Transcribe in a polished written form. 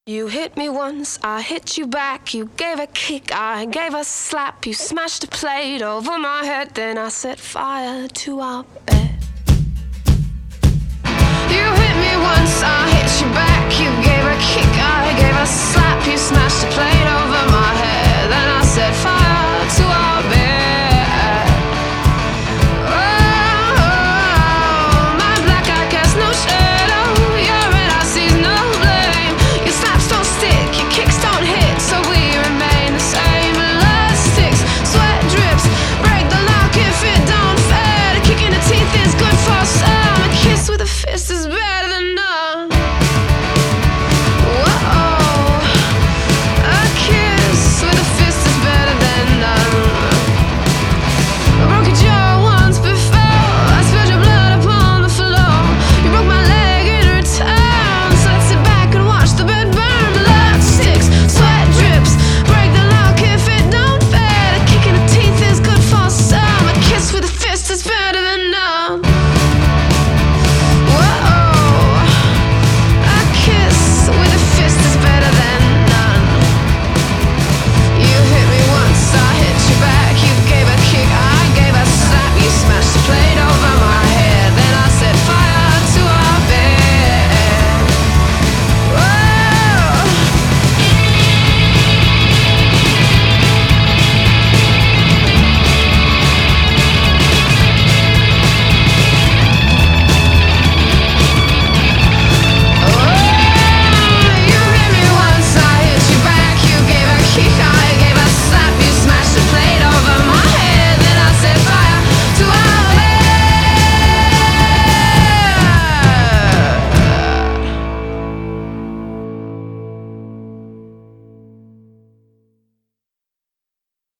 You hit me once, I hit you back. You gave a kick, I gave a slap. You smashed a plate over my head, then I set fire to our bed. You hit me once, I hit you back.